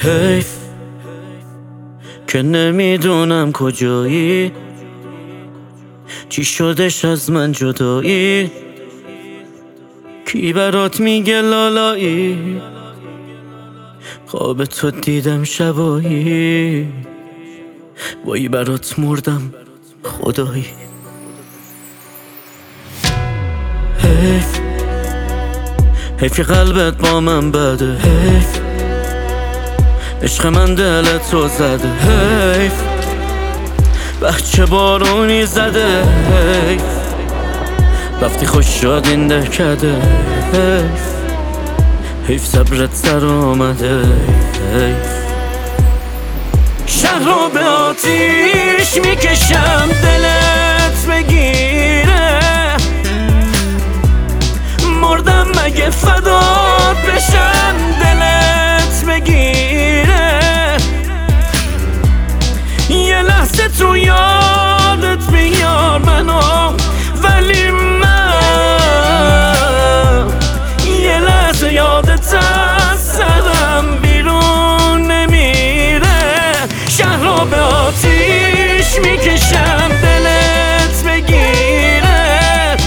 حیف که نمیدونم کجایی، چی شدش از من جدایی، کی برات میگه لالایی، خواب تو دیدم شبایی، وای برات مردم خدایی. حیف که قلبت با من بده، حیف عشق من دلت رو زده، حیف بچه بارونی زده، حیف رفتی خوش شد این دهکده، حیف صبرت سر آمده، حیف شهر رو به آتیش میکشم دلت بگیره، مردم مگه فدات بشم دلت بگیره، یه لحظه تو یادت بیار منو، ولی من یه لحظه یادت از سرم بیرون نمیره. شهر رو به آتیش میکشم دلت بگیره،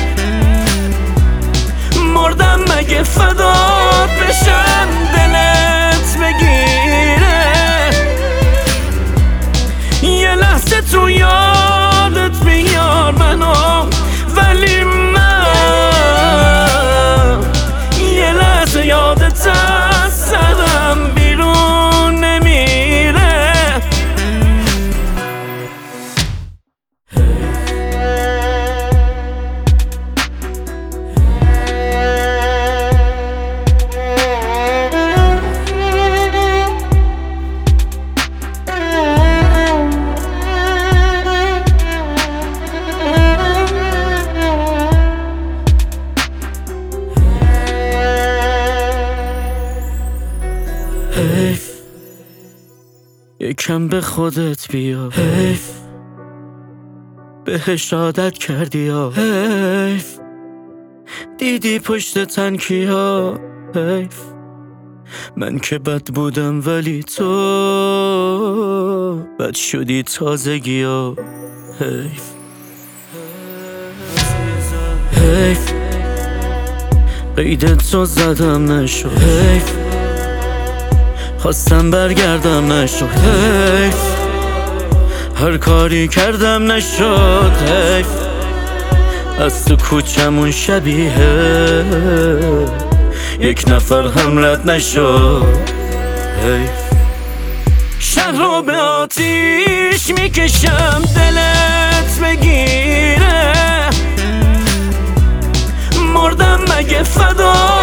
مردم مگه فدات بشم دلت بگیره، یه لحظه تو یادت بیار منو، ولی من یه لحظه یادت از سرم بیرون نمیره. حیف یکم به خودت بیا، حیف بهش عادت کردی ها، حیف دیدی پشت تنکیا، حیف من که بد بودم ولی تو بد شدی تازگی ها، حیف حیف قیدت رو زدم نشد، حیف خواستم برگردم نشد، حیف هر کاری کردم نشد، حیف از تو کوچمون شبیه یک نفر هم رد نشد، حیف شهر رو به آتیش میکشم دلت بگیره، مردم مگه فدا